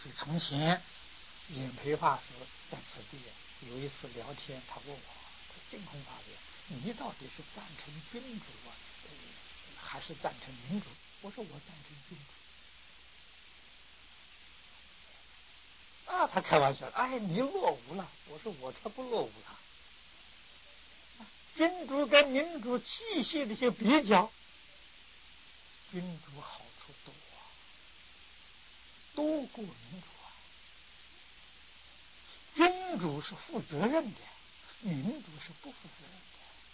所以从前演培法师在此地有一次聊天，他问我：“净空法师，你到底是赞成君主啊，还是赞成民主？”我说：“我赞成君主。”啊，他开玩笑：“哎，你落伍了。”我说：“我才不落伍了。君主跟民主气息的一些比较，君主好处多啊，多过民主啊。君主是负责任的，民主是不负责任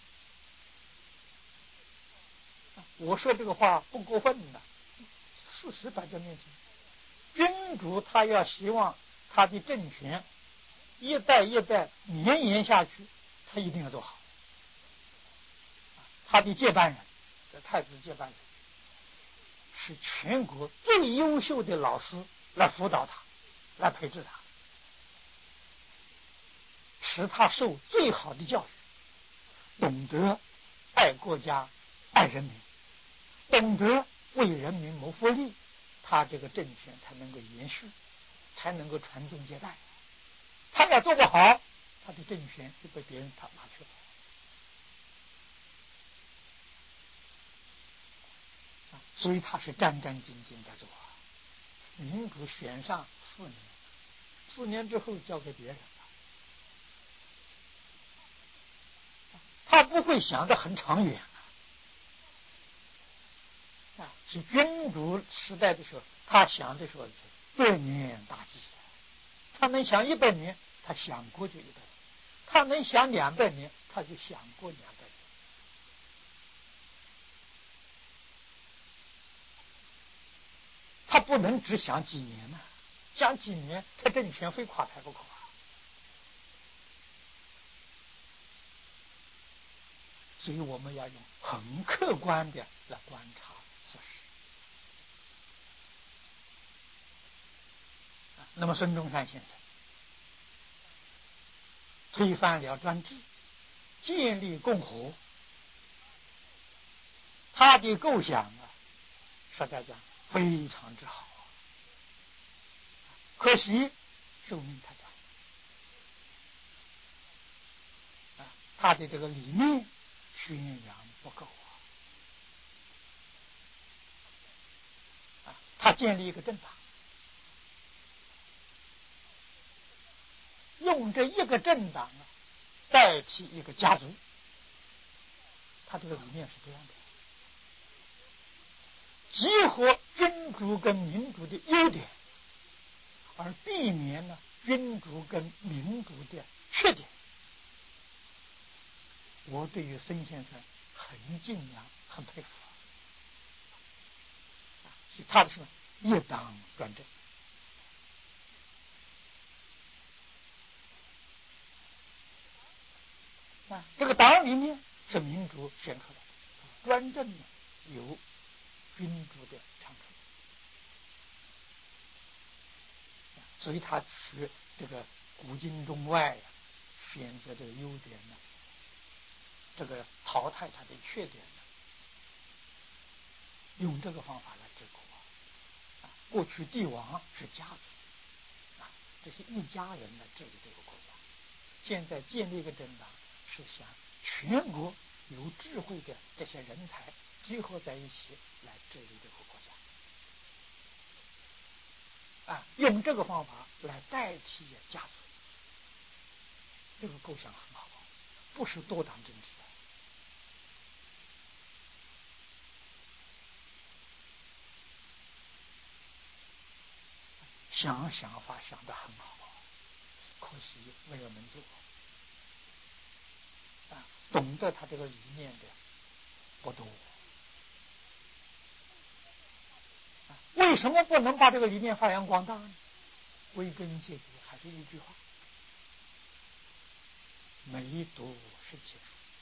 的。我说这个话不过分的，事实摆在面前。君主他要希望他的政权一代一代绵延下去，他一定要做好。他的接班人，这太子接班人，是全国最优秀的老师来辅导他，来培植他，使他受最好的教育，懂得爱国家、爱人民，懂得为人民谋福利，他这个政权才能够延续，才能够传宗接代。他要做不好，他的政权就被别人拿去了。所以他是战战兢兢的做。民主选上4年，4年之后交给别人了，他不会想得很长远是君主时代的时候，他想的时候100年大计，他能想100年，他想过就100年；他能想200年，他就想过200年。他不能只想几年呢，想几年，他政权非垮台不可。所以我们要用很客观的来观察事实。那么孙中山先生推翻了专制，建立共和，他的构想实在讲非常之好，可惜寿命太短，他的这个理念宣扬不够他建立一个政党，用这一个政党代替一个家族，他这个理念是这样的，集合君主跟民主的优点，而避免了君主跟民主的缺点。我对于孙先生很敬仰，很佩服。他的是一党专政，这个党里面是民主选出来的，专政呢有君主的长处，所以他取这个古今中外选择这个优点呢，这个淘汰他的缺点呢，用这个方法来治国。过去帝王是家族这是一家人来治理这个国家，现在建立一个政党，是想全国有智慧的这些人才集合在一起来治理这个国家用这个方法来代替家族，这个构想很好，不是多党政治想法想得很好，可惜没有能做懂得他这个理念的不多。为什么不能把这个理念发扬光大呢？归根结底还是一句话：没读圣贤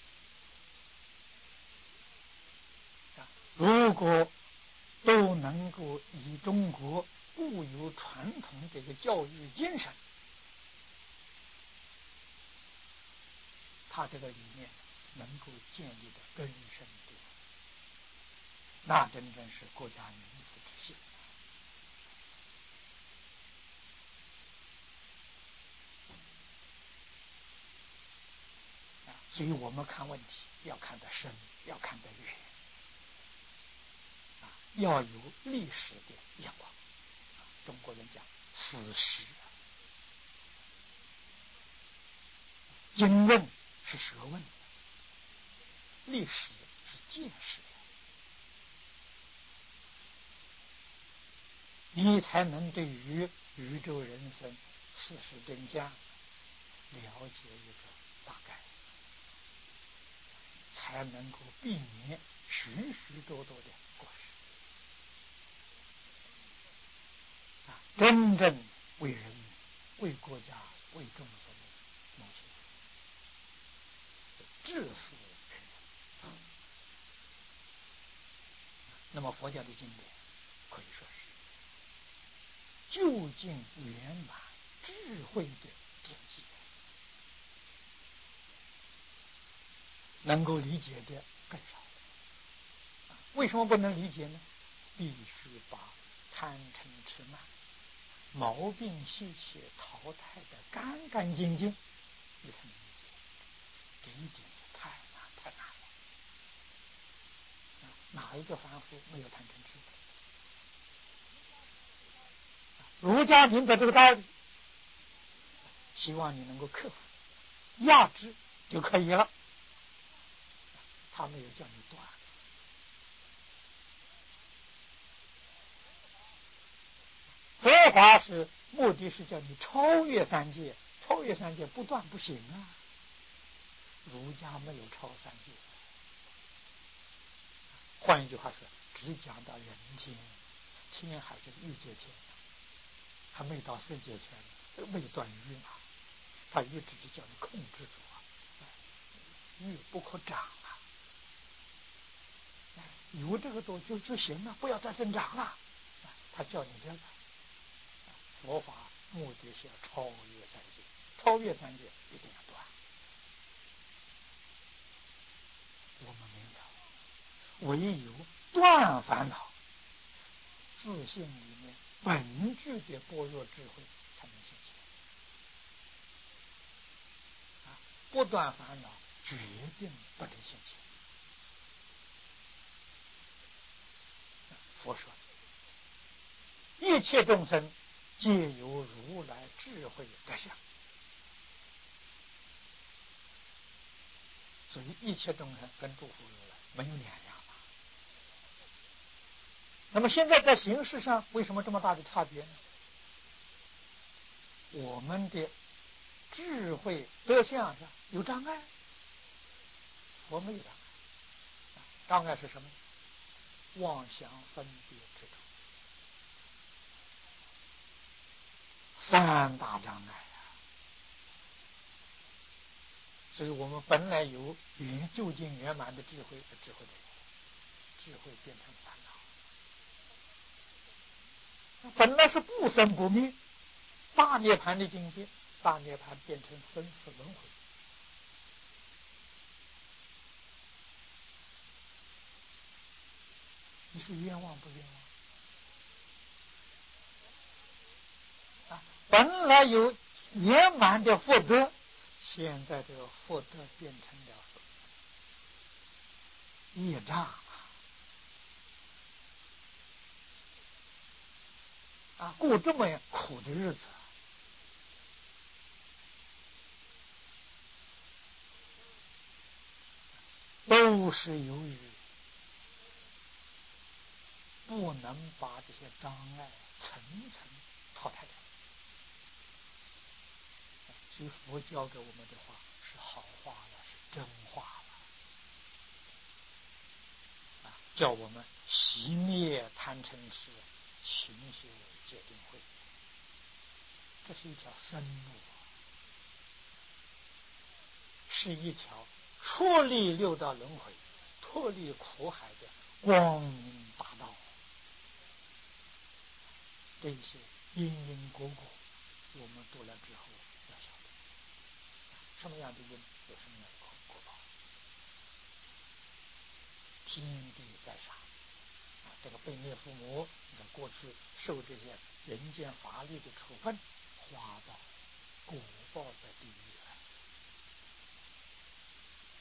书。如果都能够以中国固有传统这个教育精神，他这个理念能够建立的根深蒂固，那真正是国家民族之幸。 所以我们看问题要看得深，要看得远，要有历史的眼光。中国人讲史实，经论是学问，历史是见识，你才能对于宇宙人生事实真相了解一个大概，才能够避免许许多多的过失，真正为人民、为国家、为众生谋求，至死平安。那么佛教的经典可以说是究竟圆满智慧的典籍，能够理解的更少。为什么不能理解呢？必须把贪嗔痴慢毛病习气淘汰的干干净净，你才能理解。这一点太难太难了。哪一个凡夫没有贪嗔痴？儒家明白这个道理，希望你能够克服压制就可以了。他没有叫你断。佛法是目的是叫你超越三界，超越三界不断不行啊。儒家没有超三界，换一句话说，只讲到人天，天还是欲界天，还没到色界天，未断欲嘛。他欲只是叫你控制住啊，欲不可长啊，有这个多就行了，不要再增长了。他叫你这个。佛法目的是要超越三界，超越三界一定要断。我们明了，唯有断烦恼，自信里面本具的般若智慧才能现前。不断烦恼，决定不能现前。佛说，一切众生皆由如来智慧德相，所以一切众生跟诸佛如来没有两样嘛。那么现在在形式上为什么这么大的差别呢？我们的智慧德相上有障碍，我没有障碍。障碍是什么？妄想分别执着，三大障碍啊！所以我们本来有究竟圆满的智慧的智慧的人，智慧变成烦恼，本来是不生不灭大涅槃的境界，大涅槃变成生死轮回。你是冤枉不冤枉？本来有圆满的福德，现在这个福德变成了业障过这么苦的日子，都是由于不能把这些障碍层层淘汰掉。所以佛教给我们的话是好话了，是真话了，叫我们熄灭贪嗔痴，勤修戒定慧。这是一条生路，是一条脱离六道轮回、脱离苦海的光明大道。这些因因果果，我们读了之后要晓得，什么样的因有什么样的果报。天地在上，这个被灭父母，过去受这些人间法律的处分，花报果报在地狱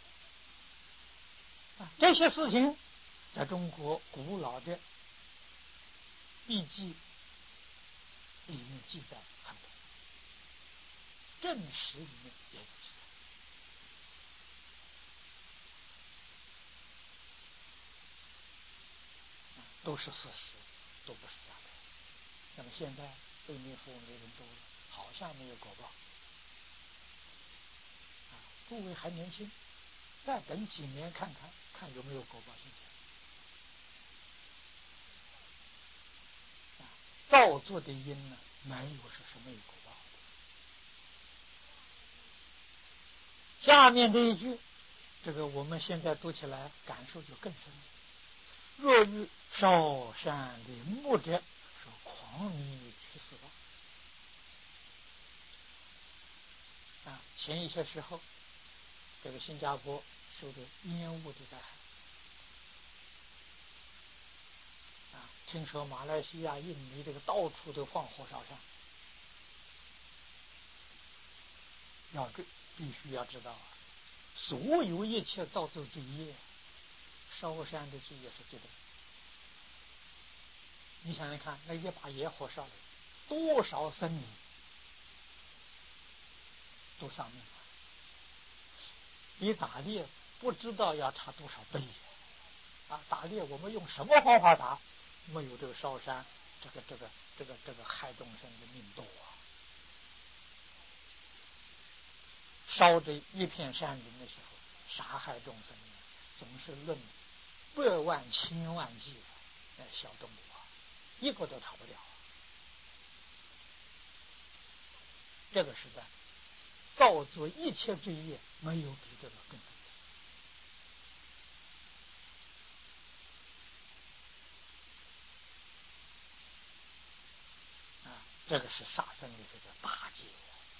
这些事情在中国古老的笔记里面记载很多，正史里面也有记载，都是事实，都不是假的。那么现在被灭佛的人多了，好像没有果报。诸位还年轻，再等几年看看，看有没有果报现象。造作的因呢，没有说是没有果报的。下面这一句，这个我们现在读起来感受就更深了。若遇烧山的木者，说狂迷去死吧。前一些时候，这个新加坡受的烟雾的灾害。听说马来西亚、印尼这个到处都放火烧山，必须要知道所有一切造作罪业，烧山的罪业是最多。你想想看，那一把野火烧了，多少生灵都丧命了。比打猎不知道要差多少倍打猎我们用什么方法打？没有这个烧山，这个害众生的命多烧这一片山林的时候，杀害众生总是论百万千万计的小动物一个都逃不掉这个时代造作一切罪业，没有比这个更多这个是杀生的这个大戒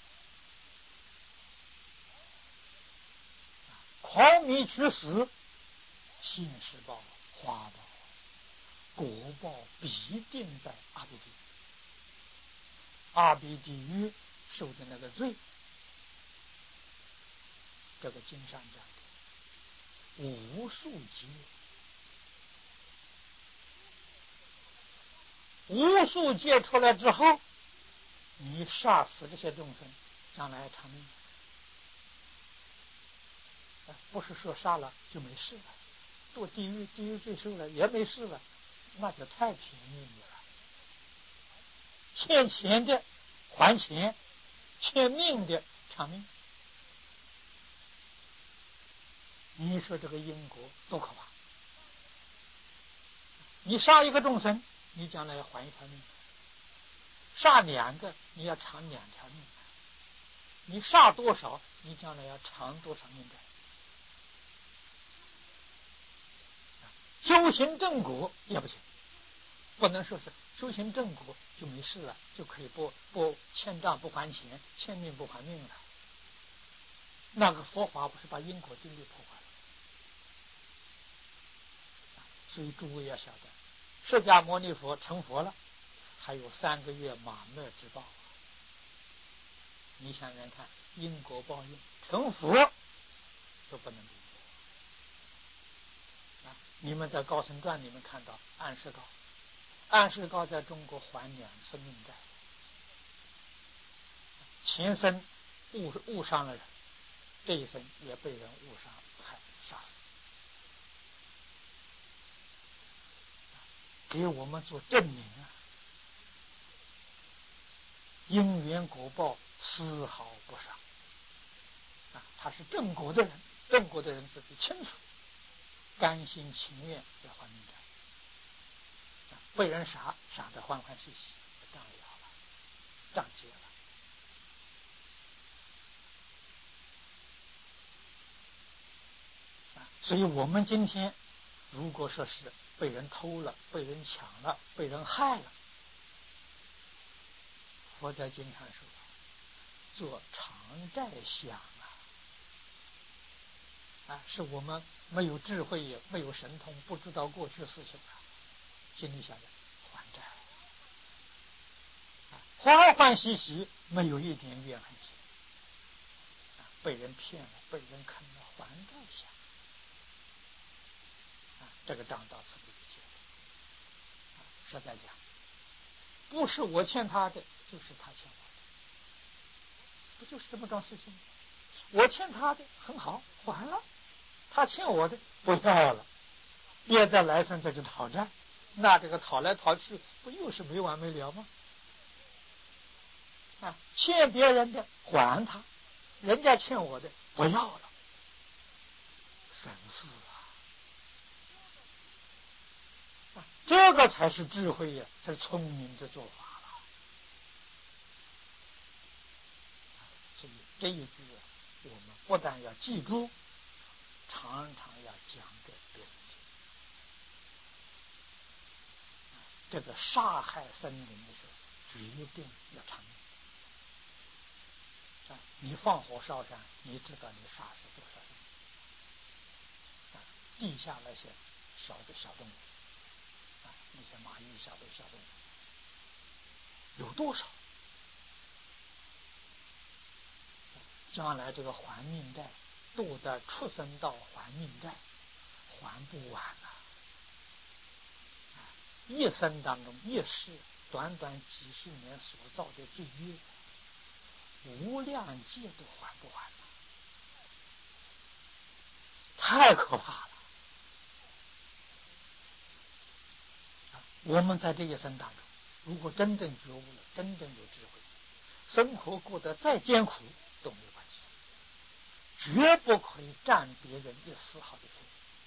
狂迷去死，现世报、花报、果报必定在阿鼻地狱。阿鼻地狱受的那个罪，这个经上讲的无数劫，无数劫出来之后，你杀死这些众生，将来偿命。不是说杀了就没事了，堕地狱罪受了也没事了，那就太便宜你了。欠钱的还钱，欠命的偿命。你说这个因果多可怕！你杀一个众生，你将来要还一条命；杀两个，你要偿两条命；你杀多少，你将来要偿多少命的。修行正果也不行，不能说是修行正果就没事了，就可以不欠账不还钱，欠命不还命了。那个佛法不是把因果定律破坏了？所以诸位要晓得，释迦牟尼佛成佛了，还有3个月马灭之报。你想想看，因果报应，成佛都不能比。你们在高僧传里面看到安世高，安世高在中国还2次命债，前生误伤了人，这一生也被人误伤害杀死，给我们做证明因缘果报丝毫不伤他是正果的人，正果的人自己清楚，甘心情愿要还命债，被人杀得欢欢喜喜，账了了，账结了。所以我们今天如果说是被人偷了、被人抢了、被人害了，佛在经上说做偿债想是我们没有智慧也没有神通，不知道过去事情心里想着还债，欢欢喜喜，没有一点怨恨心，被人骗了，被人坑了，还债想。 这个账到此不结。实在讲，不是我欠他的，就是他欠我的，不就是这么桩事情吗？我欠他的很好，还了；他欠我的不要了，别再来生再去讨债，那这个讨来讨去，不又是没完没了吗？欠别人的还他，人家欠我的不要了，省事啊！这个才是智慧呀，才是聪明的做法了。所以这一句我们不但要记住，常常要讲给别人听。这个杀害生灵的时候，决定要偿命。你放火烧山，你知道你杀死多少人？地下那些小动物，那些蚂蚁、小动物有多少？将来这个还命债，都在畜生道还命债，还不完了。一生当中，一世短短几十年所造的罪业，无量劫都还不完了，太可怕了。我们在这一生当中，如果真正觉悟了，真正有智慧，生活过得再艰苦都没有关系，绝不可以占别人一丝毫的便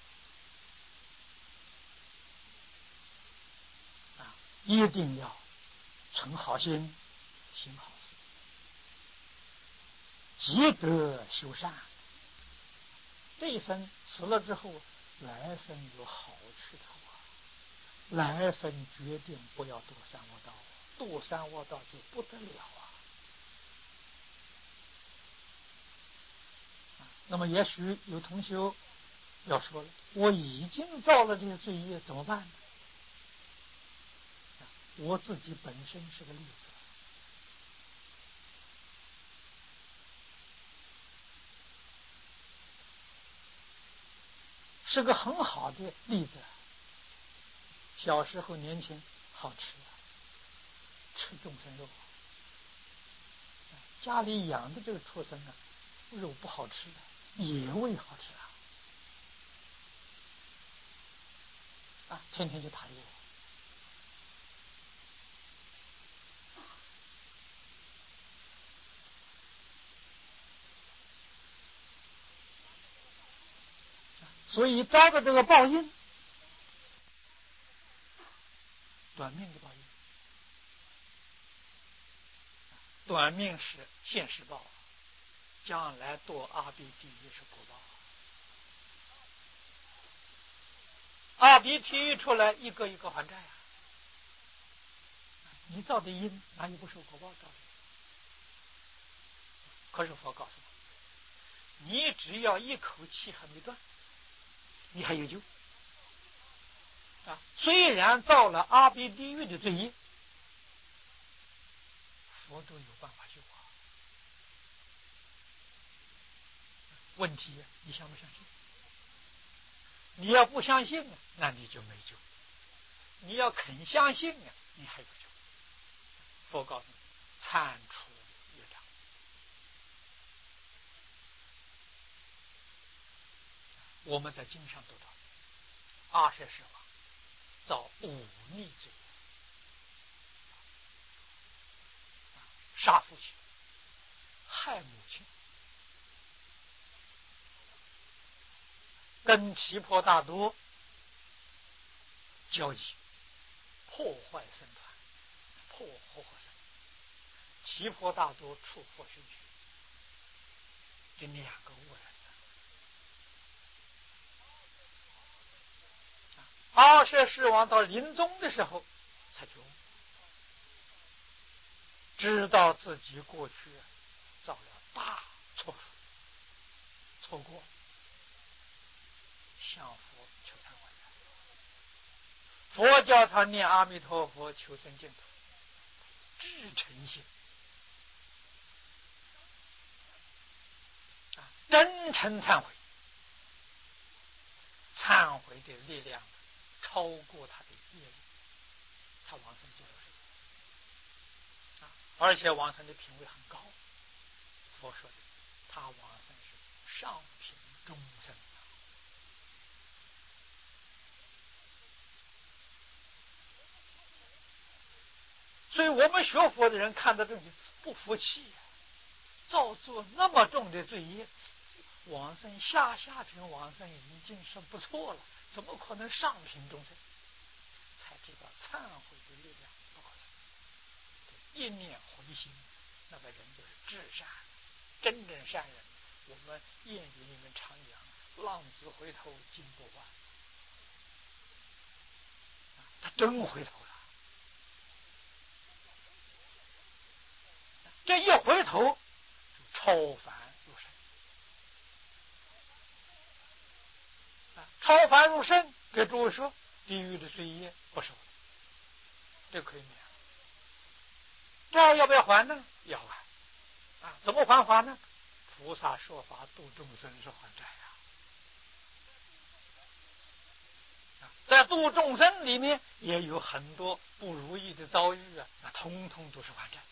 宜。一定要存好心，行好事，积德修善。这一生死了之后，来生有好去头啊！来生决定不要堕三恶道，堕三恶道就不得了啊！那么也许有同学要说了，我已经造了这些罪业，怎么办呢？我自己本身是个例子，是个很好的例子。小时候年轻好吃，吃众生肉，家里养的这个畜生肉不好吃的，野味好吃天天就打我。所以遭的这个报应，短命的报应，短命是现世报，将来堕阿鼻地狱是果报。阿鼻地狱出来，一个一个还债啊！你造的因哪有不受果报造的？可是佛告诉我，你只要一口气还没断，你还有救虽然造了阿鼻地狱的罪业，佛都有办法救问题你相不相信？你要不相信那你就没救；你要肯相信你还有救。佛告诉你，铲除业障。我们在经上读到，阿阇世王造忤逆罪，杀父亲，害母亲，跟提婆达多交集，破坏僧团，破活生。提婆达多处佛修学，这两个恶人阿阇世王到临终的时候才觉悟，知道自己过去造了大错过，向佛求忏悔。佛叫他念阿弥陀佛，求生净土，至诚心真诚忏悔， 忏悔的力量超过他的业力，他往生就是这个而且往生的品位很高。佛说的，他往生是上品中生。所以我们学佛的人看到这里不服气呀，造作那么重的罪业，往生下品往生已经是不错了，怎么可能上品中生？才知道忏悔的力量不可能。一念回心，那个人就是至善，真正善人。我们谚语里面常讲，浪子回头金不换，他真回头了。这一回头就超凡入圣。超凡入圣给诸位说，地狱的罪业不受，这可以免。这要不要还呢？要还。怎么还法呢？菩萨说法度众生是还债在度众生里面也有很多不如意的遭遇那通通都是还债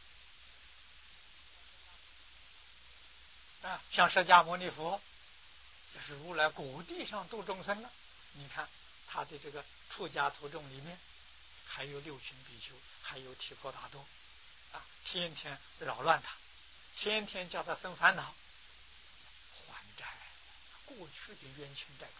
像释迦牟尼佛，这是如来果地上度众生了。你看他的这个出家徒众里面，还有六群比丘，还有提婆达多天天扰乱他，天天叫他生烦恼，还债，过去的冤亲债主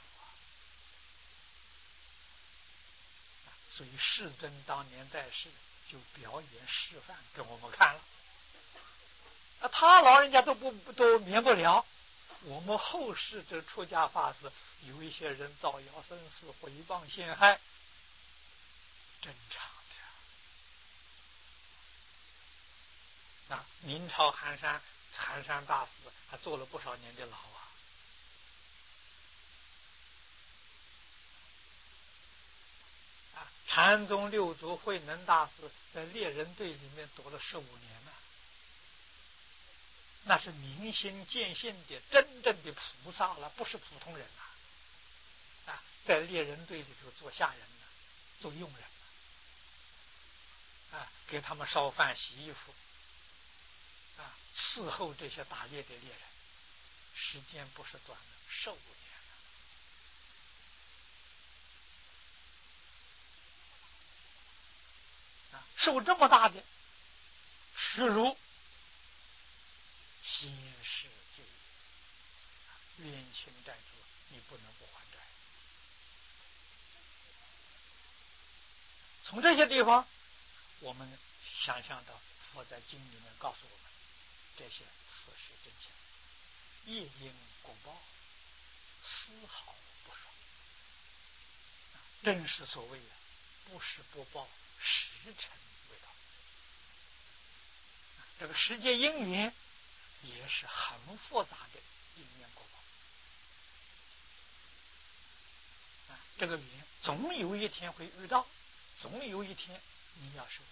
所以世尊当年在世就表演示范给我们看了。他老人家都免不了，我们后世这出家法师有一些人造谣生事、毁谤陷害，正常的。明朝寒山大师还坐了不少年的牢禅宗六祖慧能大师在猎人队里面躲了15年那是明心见性的真正的菩萨了，不是普通人在猎人队里头做下人做佣人给他们烧饭洗衣服伺候这些打猎的猎人，时间不是短的，15年受这么大的耻辱，心世罪冤亲债主，你不能不还债。从这些地方我们想象到佛在经里面告诉我们这些事实真相，业因果报丝毫不爽，正是所谓的不实不报，时辰未到。这个世界因缘也是很复杂的因缘果报这个缘总有一天会遇到，总有一天你要受报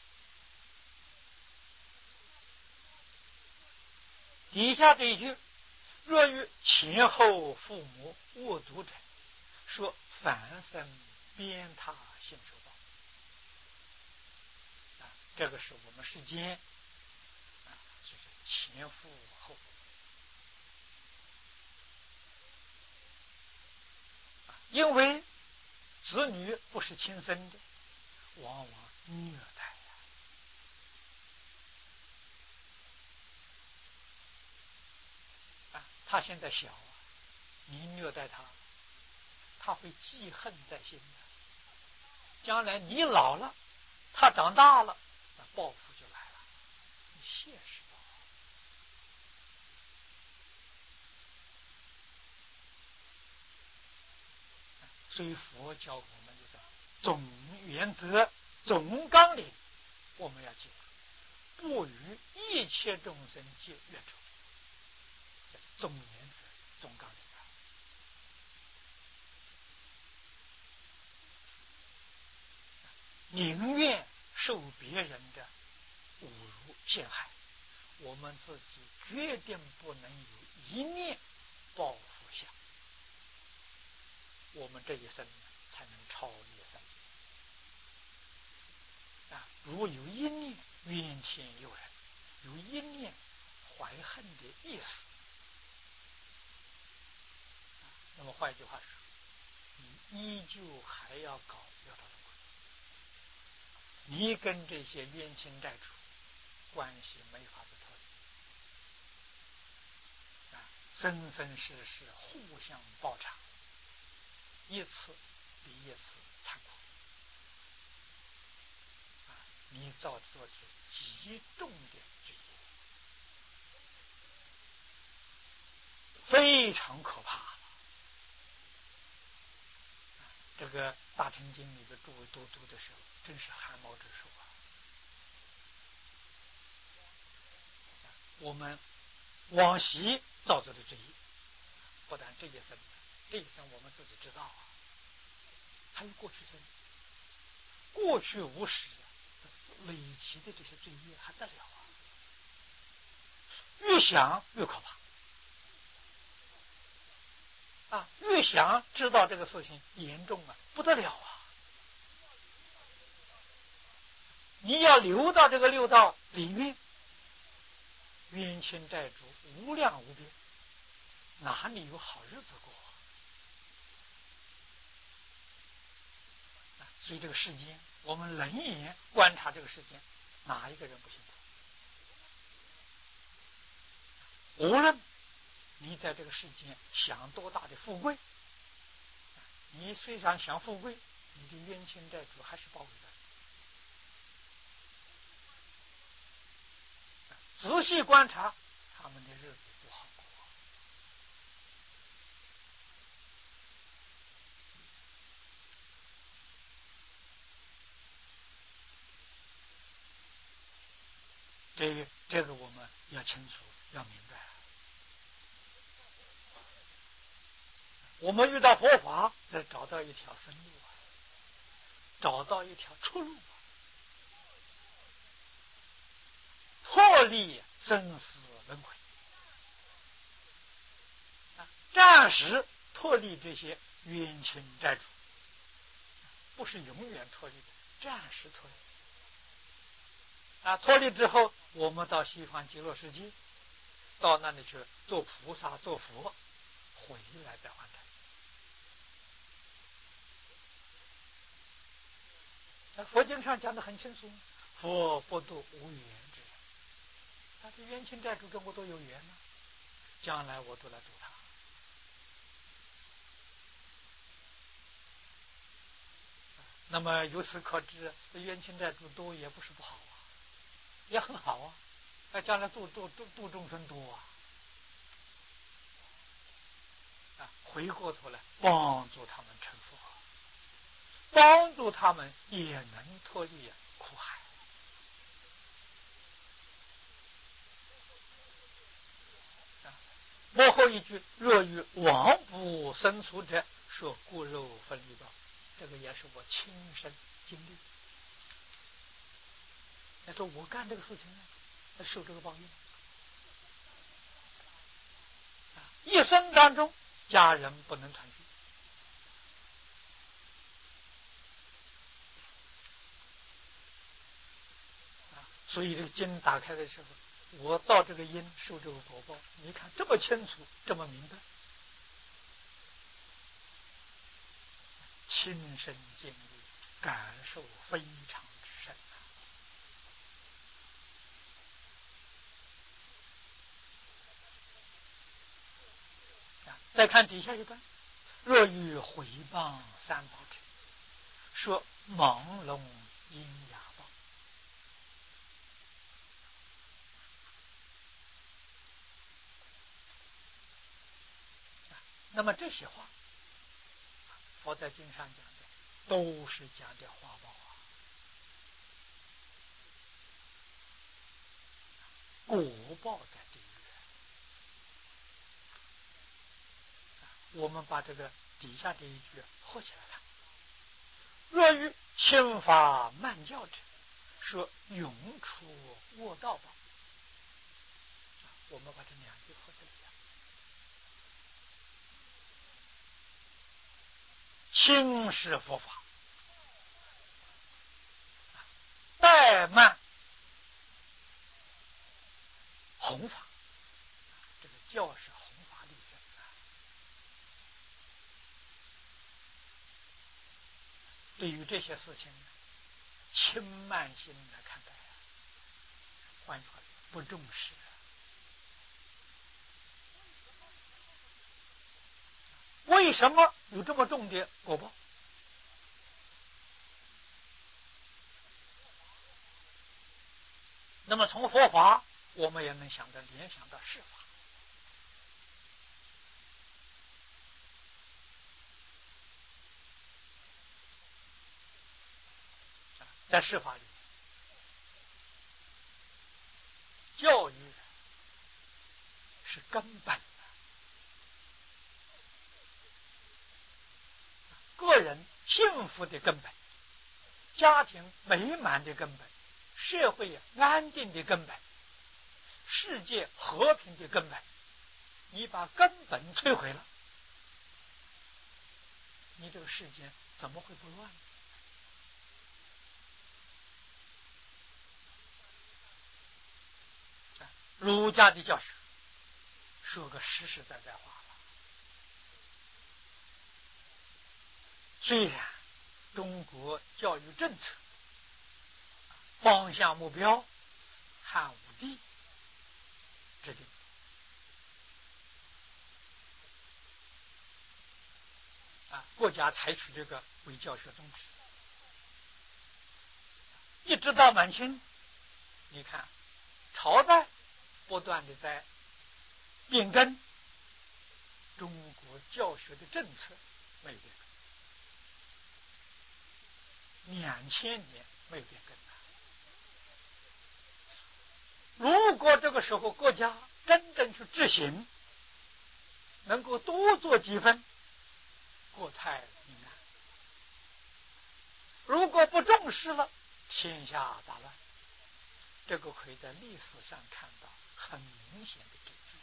应。底下这一句，若与前后父母恶毒者，说凡生鞭挞性受报这个是我们世间就是前父后父因为子女不是亲生的，往往虐待他现在小你虐待他，他会记恨在心将来你老了，他长大了，报复就来了，你现实报。所以佛教我们这个总原则、总纲领，我们要记住，不与一切众生结怨仇，这是总原则、总纲领宁愿受别人的侮辱陷害，我们自己决定不能有一念报复想。 我们这一生才能超越三界。如果有一念冤欠尤人，有一念怀恨的意思，那么换句话说，你依旧还要搞六道轮回，你跟这些冤亲债主关系没法子脱离，生生世世互相报偿，一次比一次残酷，你造作是极重的罪业，非常可怕。这个大乘经里的诸位读的时候，真是汗毛直竖啊！我们往昔造作的罪业，不但这一生，这一生我们自己知道啊，还有过去生，过去无始累积的这些罪业还得了啊！越想越可怕越想知道这个事情严重不得了啊！你要流到这个六道里面，冤亲债主无量无边，哪里有好日子过所以这个世间，我们冷眼观察这个世间，哪一个人不辛苦？无论你在这个世间享多大的富贵，你虽然享富贵，你的冤亲债主还是包围的。仔细观察，他们的日子不好过。这个我们要清楚，要明白。我们遇到佛法，再找到一条生路找到一条出路脱离生死轮回暂时脱离这些冤亲债主，不是永远脱离的，暂时脱离脱离之后，我们到西方极乐世界，到那里去做菩萨做佛，回来再还债。佛经上讲得很清楚，佛不度无缘之人，他这冤亲债主跟我都有缘呢，将来我都来度他。那么由此可知，冤亲债主多也不是不好也很好将来度众生多回过头来帮助他们成佛，帮助他们也能脱离苦海。幕后一句，若与亡不生出者，说骨肉分离道，这个也是我亲身经历。他说我干这个事情受这个报应一生当中家人不能团聚所以这个经打开的时候，我造这个因受这个果报，你看这么清楚，这么明白，亲身经历，感受非常之深再看底下一段，若欲毁谤三宝者，说盲聋阴哑报。那么这些话，佛在经上讲的都是讲的花报果报在地狱。我们把这个底下这一句合起来看，若欲轻法慢教者，说永处卧道报。我们把这两句合起来讲， 轻视佛法，怠慢弘法。这个教是弘法利生啊。对于这些事情，轻慢心的看待，换句话说，不重视。为什么有这么重的果报？那么从佛法，我们也能联想到世法。在世法里，教育是根本的，个人幸福的根本，家庭美满的根本，社会安定的根本，世界和平的根本。你把根本摧毁了，你这个世界怎么会不乱呢？儒家的教学说个实实在在话了。虽然中国教育政策方向目标汉武帝制定，国家采取这个为教学宗旨，一直到满清，你看朝代不断的在变更，中国教学的政策没有变更，2000年没有变更。如果这个时候国家真正去执行，能够多做几分，国泰民安。如果不重视了，天下大乱。这个可以在历史上看到很明显的证据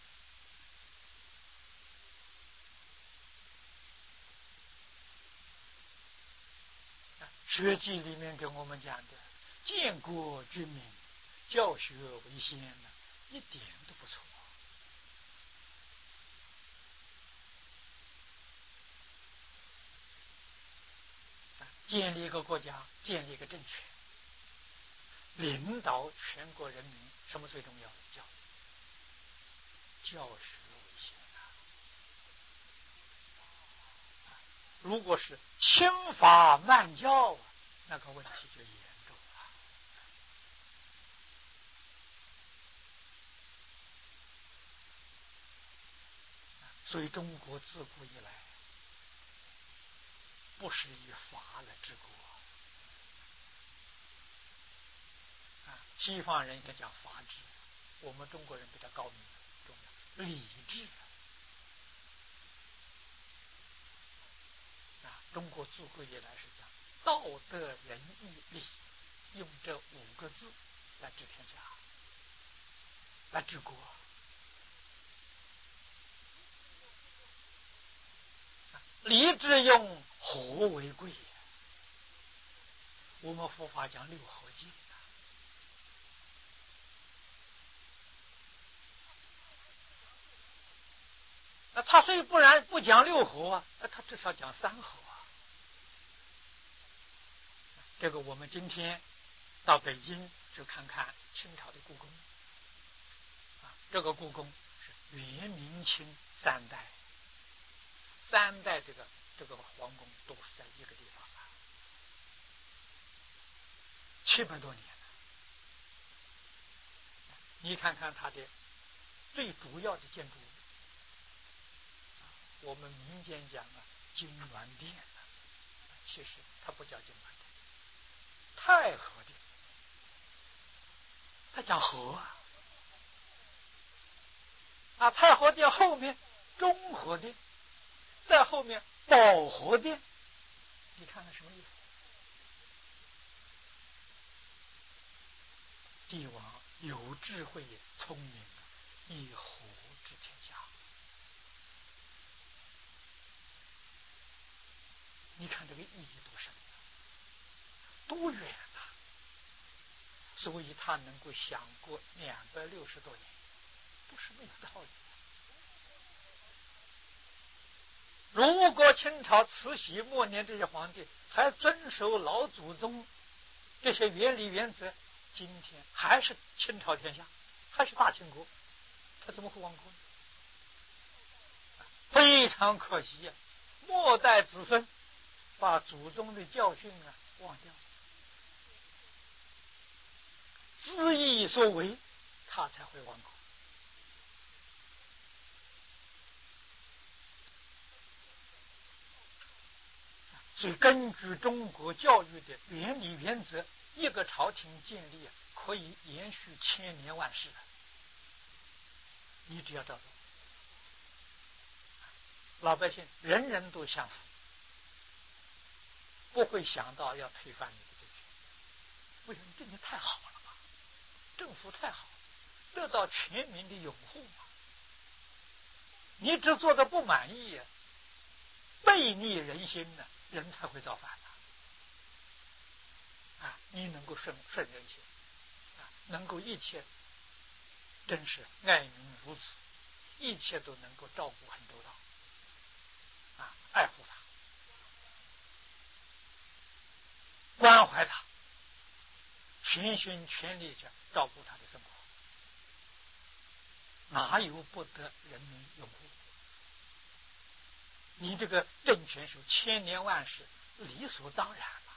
学记里面跟我们讲的，建国军民，教学为先呢，一点都不错。建立一个国家，建立一个政权，领导全国人民，什么最重要？教学为先如果是轻法慢教那个问题就严重了。所以中国自古以来不是以法来治国西方人应该讲法治，我们中国人比较高明，重要理智中国自古以来是讲道德仁义礼，用这5个字来治天下，来治国。礼智用，和为贵。我们佛法讲6合敬那他虽不然不讲6合那他至少讲3合这个我们今天到北京去看看清朝的故宫这个故宫是元明清3代，3代这个皇宫都是在一个地方700多年了。你看看它的最主要的建筑物，我们民间讲金銮殿其实它不叫金銮殿，太和殿，它讲和太和殿后面中和殿，在后面保和殿，你看看什么意思？帝王有智慧聪明，以和治天下你看这个意义多深，多远啊！所以他能够享过260多年，不是没有道理。如果清朝慈禧末年这些皇帝还遵守老祖宗这些原理原则，今天还是清朝天下，还是大清国，他怎么会亡国呢？非常可惜呀！末代子孙把祖宗的教训忘掉，恣意所为，他才会亡国。所以根据中国教育的原理原则，一个朝廷建立可以延续千年万世的，你只要照做，老百姓人人都相服，不会想到要推翻你的政权。为什么？政权太好了嘛，政府太好，得到全民的拥护嘛。你只做的不满意，背逆人心呢，人才会造反的。你能够顺人心，能够一切真是爱民如子，一切都能够照顾很周到，爱护他，关怀他，全心全力地照顾他的生活，哪有不得人民拥护？你这个政权是千年万世，理所当然了。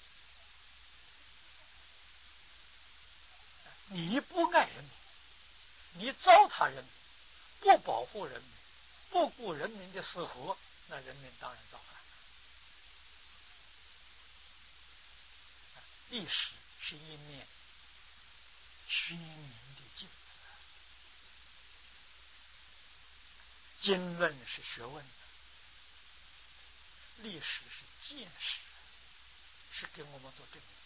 你不爱人民，你糟蹋人民，不保护人民，不顾人民的死活，那人民当然造反了。历史是一面虚明的镜子，经论是学问，历史是见识，是给我们做证明的。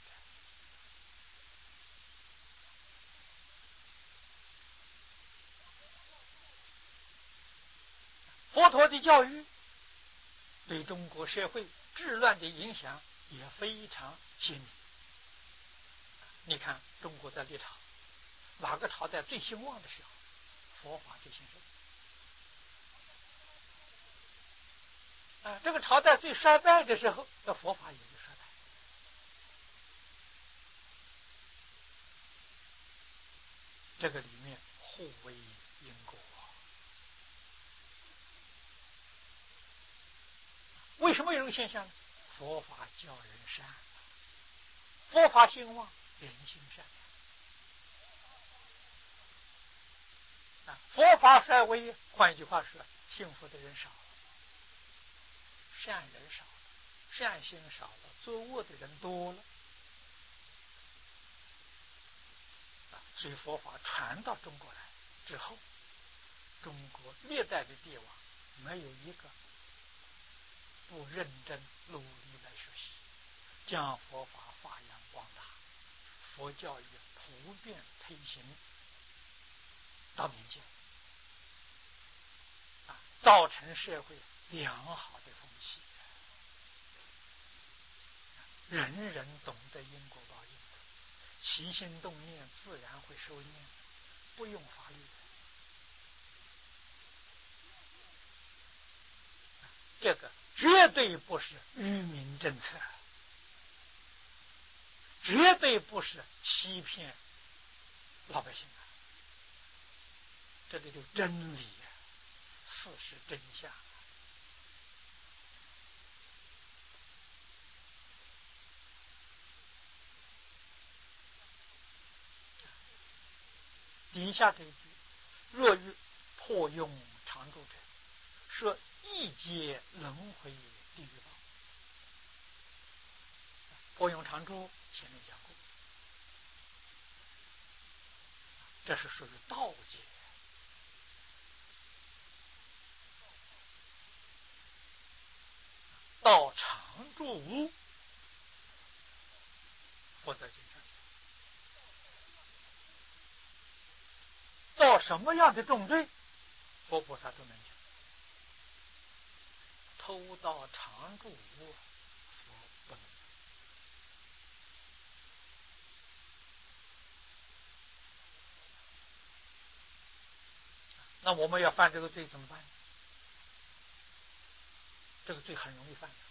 佛陀的教育对中国社会治乱的影响也非常鲜明。你看中国在历朝，哪个朝代最兴旺的时候，佛法最兴盛。这个朝代最衰败的时候，那佛法也就衰败。这个里面互为因果。为什么有这个现象呢？佛法教人善，佛法兴旺，人心善良。佛法衰微，换一句话说，幸福的人少了，善人少了，善心少了，作恶的人多了。所以佛法传到中国来之后，中国历代的帝王没有一个不认真努力来学习，将佛法发扬光大，佛教育普遍推行到民间，造成社会良好的风气。人人懂得因果报应，起心动念自然会收敛，不用法律。这个绝对不是愚民政策，绝对不是欺骗老百姓这里就真理事实真相。底下这一句，若欲破庸常住者，说一劫轮回地狱道。破庸常住前面讲过，这是属于道劫。到常住无，佛在经上造什么样的重罪，佛菩萨都能讲。偷盗常住无， 那我们要犯这个罪怎么办？这个罪很容易犯的。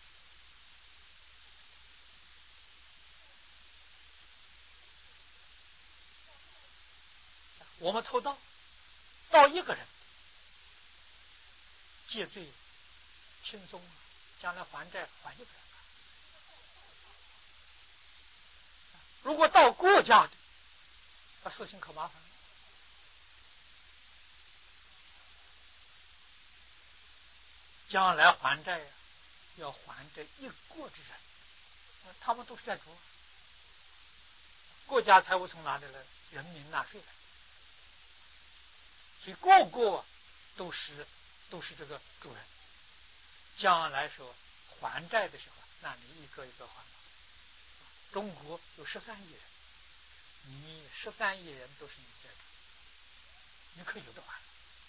我们偷盗，盗一个人，戒罪轻松了，将来还债还一个人。如果盗国家的，那事情可麻烦了。将来还债呀，要还这一国之人，他们都是债主，国家财物从哪里来？人民纳税来，所以个个都是这个主人。将来说还债的时候，那你一个一个还。中国有13亿人，你13亿人都是你债主，你可以有的还。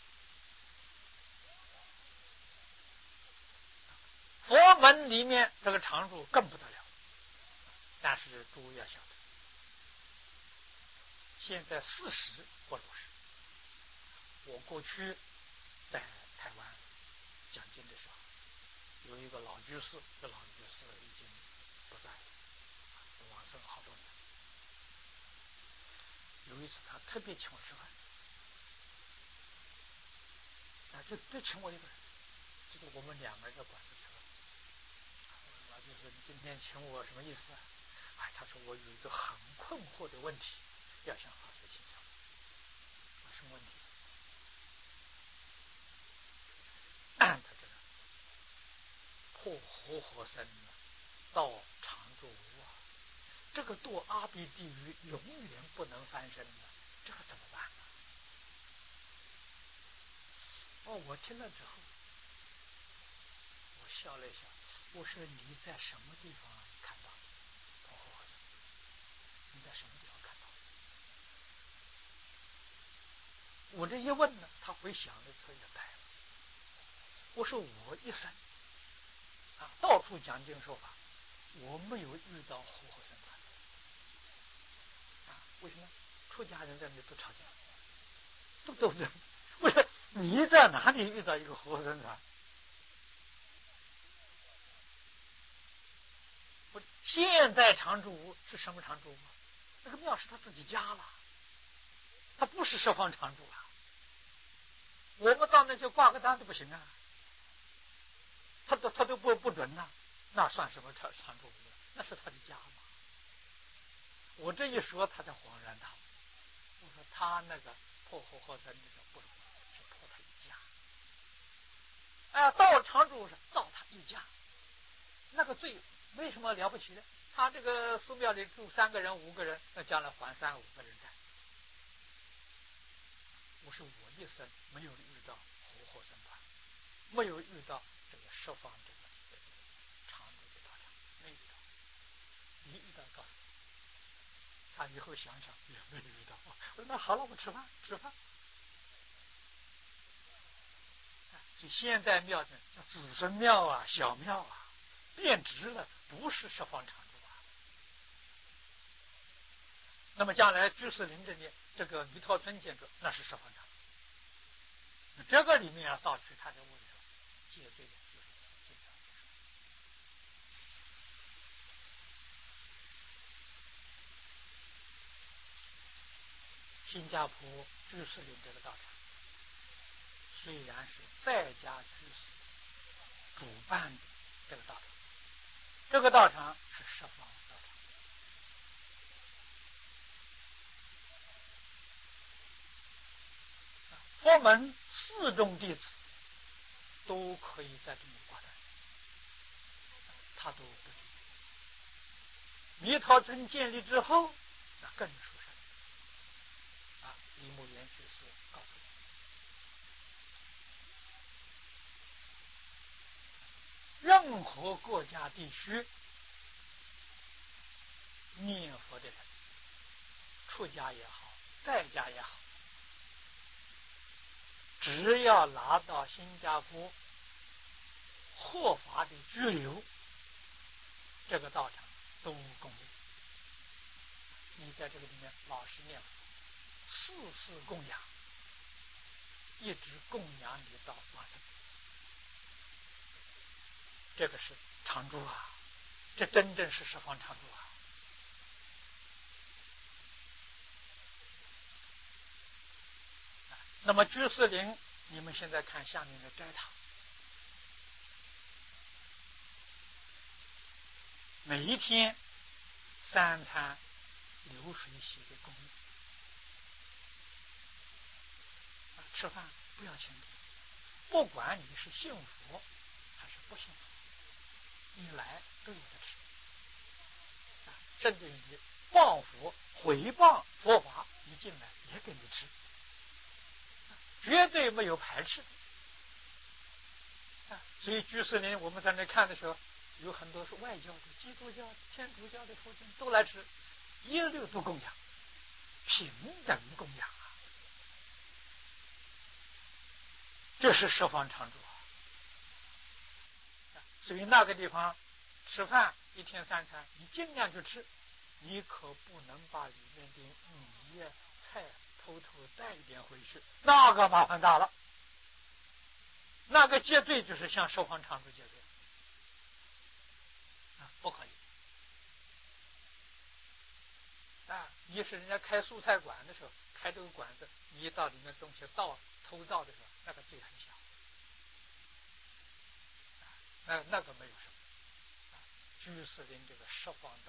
佛门里面这个常住更不得了，但是诸位要晓得，现在事实不如是。我过去在台湾讲经的时候，有一个老居士，这老居士已经不在了，往生好多年。有一次他特别请我吃饭，就请我一个人，就是我们2个人在馆子吃饭。老居士，你今天请我什么意思啊？他说我有一个很困惑的问题，要向法师请教。什么问题？他这个破活活生到常住无啊，这个堕阿鼻地狱永远不能翻身的，这个怎么办呢？我听了之后，我笑了一笑，我说你在什么地方看到破活活生？你在什么地方看到？我这一问呢，他回想了一次也呆了。我说我一生到处讲经说法，我没有遇到活活生团。为什么？出家人在那里都吵架，都这样。我说你在哪里遇到一个活活生团？现在常住屋是什么常住屋？那个庙是他自己家了，他不是十方常住啊。我们到那去挂个单都不行啊，他都不准呐，那算什么常住屋？那是他的家嘛。我这一说，他才恍然大悟。我说他那个破活活生那个不容易，是破他一家。到常住是造他一家，那个罪为什么了不起呢？他这个寺庙里住3个人、5个人，那将来还3、5个人债。我说我一生没有遇到活活生团，没有遇到这个十方这个常住的道场，没遇到。你遇到告诉我。他以后想想也没有遇到。我说那好了，我们吃饭。所以现在庙叫子孙庙啊，小庙啊，变质了，不是十方常住啊。那么将来居士林这个弥陀村建筑，那是十方常住。那这个里面要造取他的物质，戒罪的就是这样。新加坡居士林这个道场，虽然是在家居士主办的这个道场，这个道场是十方道场。佛门4众弟子都可以在这里挂单，他都不拒绝。弥陀村建立之后，那更殊胜。李牧原居士告诉我，任何国家地区念佛的人，出家也好，在家也好，只要拿到新加坡合法的居留，这个道场都公益。你在这个里面老实念佛，事事供养， 一直供养你到往生。这个是常住啊，这真正是十方常住啊。那么居士林，你们现在看下面的斋堂，每一天3餐流水洗的供应，吃饭不要钱的，不管你是信佛还是不信佛，你来都有的吃。甚至于你谤佛毁谤佛法，你进来也给你吃，绝对没有排斥的。所以居士林我们在那看的时候，有很多是外教的、基督教、天主教的佛经都来吃，一律都供养，平等供养啊！这是十方常住啊！所以那个地方吃饭一天3餐，你尽量去吃，你可不能把里面的米菜偷偷带一点回去，那个麻烦大了。那个戒罪就是向十方常住戒罪不可以你是人家开素菜馆的时候，开这个馆子，你到里面东西偷盗的时候，那个罪很小那个没有什么居士林这个十方